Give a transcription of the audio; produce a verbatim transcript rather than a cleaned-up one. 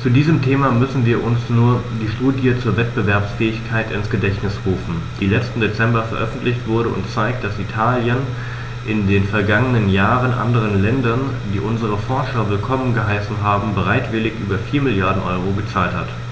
Zu diesem Thema müssen wir uns nur die Studie zur Wettbewerbsfähigkeit ins Gedächtnis rufen, die letzten Dezember veröffentlicht wurde und zeigt, dass Italien in den vergangenen Jahren anderen Ländern, die unsere Forscher willkommen geheißen haben, bereitwillig über vier Milliarden Euro gezahlt hat.